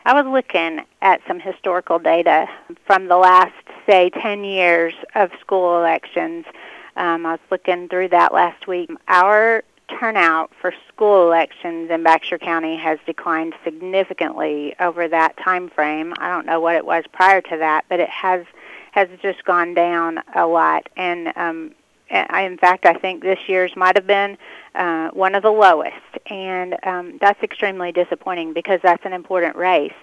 I was looking at some historical data from the last, say, 10 years of school elections. I was looking through that last week. Our turnout for school elections in Baxter County has declined significantly over that time frame. I don't know what it was prior to that, but it has just gone down a lot. And in fact, I think this year's might have been one of the lowest. And that's extremely disappointing because that's an important race.